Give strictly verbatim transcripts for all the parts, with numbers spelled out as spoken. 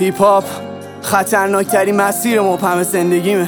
هیپ هاپ خطرناکترین مسیر مبهم زندگیمه.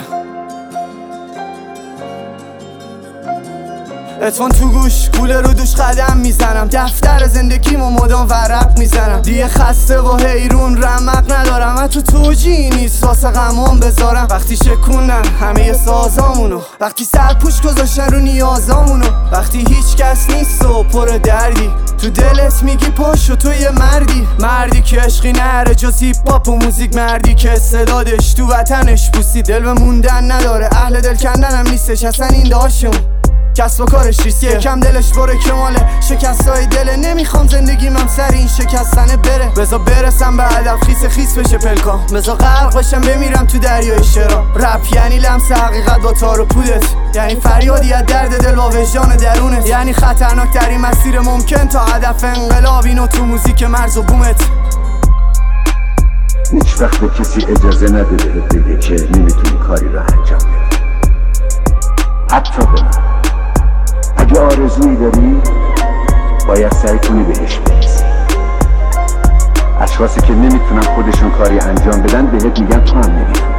اتفون تو گوش، کوله رو دوش قدم میزنم، دفتر زندگیمو مدام ورق میزنم. دیگه خسته و حیرون رمق ندارم، حتی توجیهی نیست واسه غمام بذارم. وقتی شکونن همه سازامونو، وقتی سرپوش گذاشتن رو نیازامونو، وقتی هیچ کس نیست و پر دردی تو دلت میگی پاشو تو یه مردی. مردی که عشقی نره جز هیپ هاپ و موزیک، مردی که استعدادش تو وطنش پوستی، دل به موندن نداره، اهل دل کندن هم نیستش اصلا این داشون. کسب و کارش ریسیه، کم دلش بره کماله، شکستای دله. نمیخوام زندگیم هم سر این شکستنه بره، بذار برسم به هدف، خیس خیس بشه پلکام، بذار غرق بشم بمیرم تو دریای شرا. رپ یعنی لمس حقیقت با تار و پودت، یعنی فریادی از درد دل با وجدان درونت، یعنی خطرناک ترین مسیر ممکن تا هدف انقلاب، اینو تو موزیک مرز و بومت. هیچ وقت به کسی اجازه نده بهت بگه که نمیتونی کاری رو انجام بدی، حتی به من. اگه آرزویی داری باید سعی کنی بهش برسی. اشخاصی که نمیتونن خودشون کاری انجام بدن بهت میگن تو هم نمیتونی.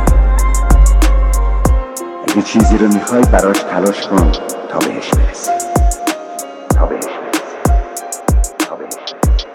اگه چیزی رو میخوای براش تلاش کن تا بهش برسی، تا بهش برسی، تا بهش برسی.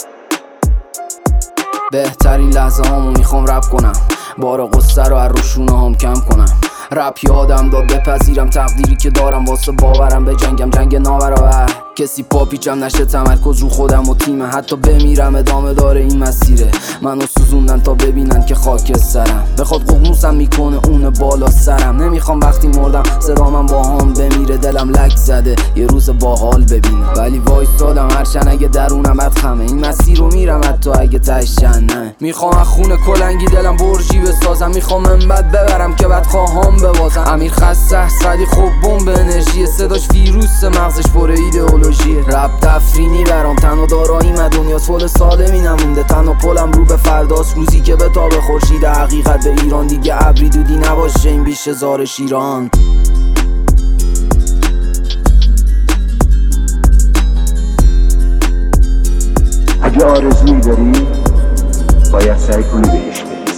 بهترین لحظه هامو میخوام رپ کنم، بار قصه رو از روشونه هم کم کنم. رپ یادم داد بپذیرم تقدیری که دارم، واسه باورم به جنگم جنگ نابرابر. کسی پاپیچم نشه، تمرکز رو خودم و تیمه، حتی بمیرم ادامه داره این مسیره. منو سوزوندن تا ببینن که خاک سرم، بخواد ققنوسم میکنه اون بالا سرم. نمیخوام وقتی مردم صدامم با هم بمیره، دلم لک زده یه روز باحال ببینم، ولی وایسادم هرچند اگه درونم ادخمه. این مسیر رو میرم حتی اگه تهش جنه. میخوام از خون کلنگی دلم برجی بسازم، میخوام منبت ببرم که بعد خواهم ببازم. امیر خسته سعدی خوب بمب انرژی، صداش ویروس مغزش پر ایدئولوژی. رپ تفرینی برام تنها داراییم، دنیا طول سالمی نمونده، تنها پلم رو به فرداست، روزی که به تاب خورشید حقیقت به ایران. دیگه ابری دودی نباشه این بیش هزار شیران. اگه آرزویی داری باید سعی کنی بهش برسی.